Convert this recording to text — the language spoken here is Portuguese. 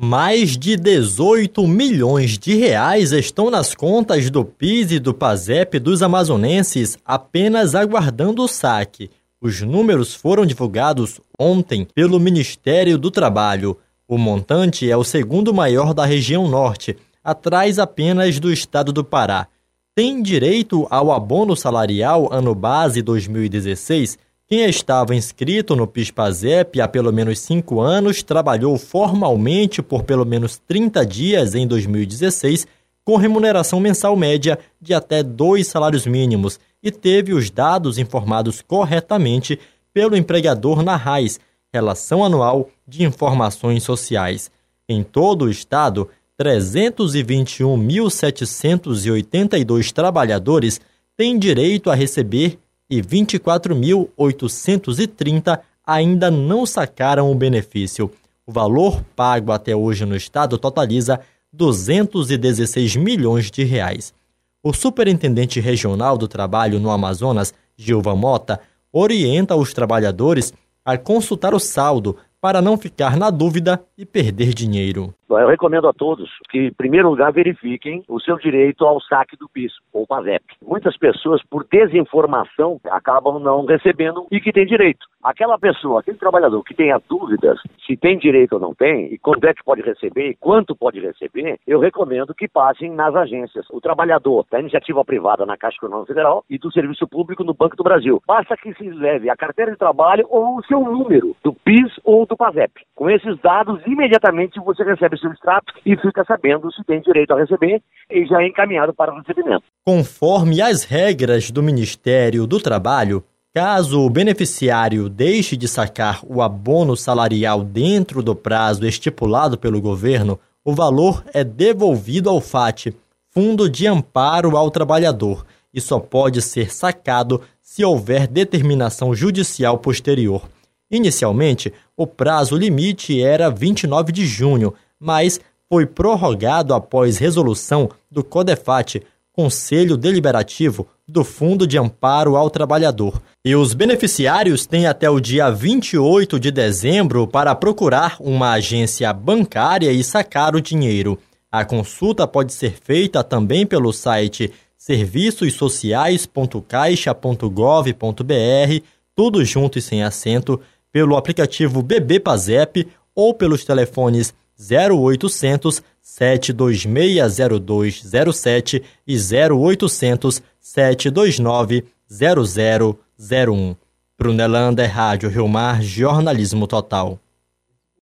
Mais de 18 milhões de reais estão nas contas do PIS e do PASEP dos amazonenses, apenas aguardando o saque. Os números foram divulgados ontem pelo Ministério do Trabalho. O montante é o segundo maior da região norte, atrás apenas do estado do Pará. Tem direito ao abono salarial ano base 2016 quem estava inscrito no PIS/PASEP há pelo menos 5 anos, trabalhou formalmente por pelo menos 30 dias em 2016, com remuneração mensal média de até 2 salários mínimos e teve os dados informados corretamente pelo empregador na RAIS, Relação Anual de Informações Sociais. Em todo o estado, 321.782 trabalhadores têm direito a receber e 24.830 ainda não sacaram o benefício. O valor pago até hoje no estado totaliza 216 milhões de reais. O superintendente regional do trabalho no Amazonas, Gilvan Mota, orienta os trabalhadores a consultar o saldo para não ficar na dúvida e perder dinheiro. Eu recomendo a todos que, em primeiro lugar, verifiquem o seu direito ao saque do PIS ou PASEP. Muitas pessoas, por desinformação, acabam não recebendo e que têm direito. Aquela pessoa, aquele trabalhador que tenha dúvidas se tem direito ou não tem, e quando é que pode receber e quanto pode receber, eu recomendo que passem nas agências. O trabalhador da iniciativa privada na Caixa Econômica Federal e do Serviço Público no Banco do Brasil. Basta que se leve a carteira de trabalho ou o seu número do PIS ou do PASEP. Com esses dados, imediatamente você recebe seu extrato e fica sabendo se tem direito a receber e já é encaminhado para o recebimento. Conforme as regras do Ministério do Trabalho, caso o beneficiário deixe de sacar o abono salarial dentro do prazo estipulado pelo governo, o valor é devolvido ao FAT, Fundo de Amparo ao Trabalhador, e só pode ser sacado se houver determinação judicial posterior. Inicialmente, o prazo limite era 29 de junho, mas foi prorrogado após resolução do CODEFAT, Conselho Deliberativo do Fundo de Amparo ao Trabalhador. E os beneficiários têm até o dia 28 de dezembro para procurar uma agência bancária e sacar o dinheiro. A consulta pode ser feita também pelo site serviçossociais.caixa.gov.br, tudo junto e sem acento, pelo aplicativo BB PASEP ou pelos telefones 0800 7260207 e 0800 729 0001. Brunelanda, Rádio Rio Mar, Jornalismo Total.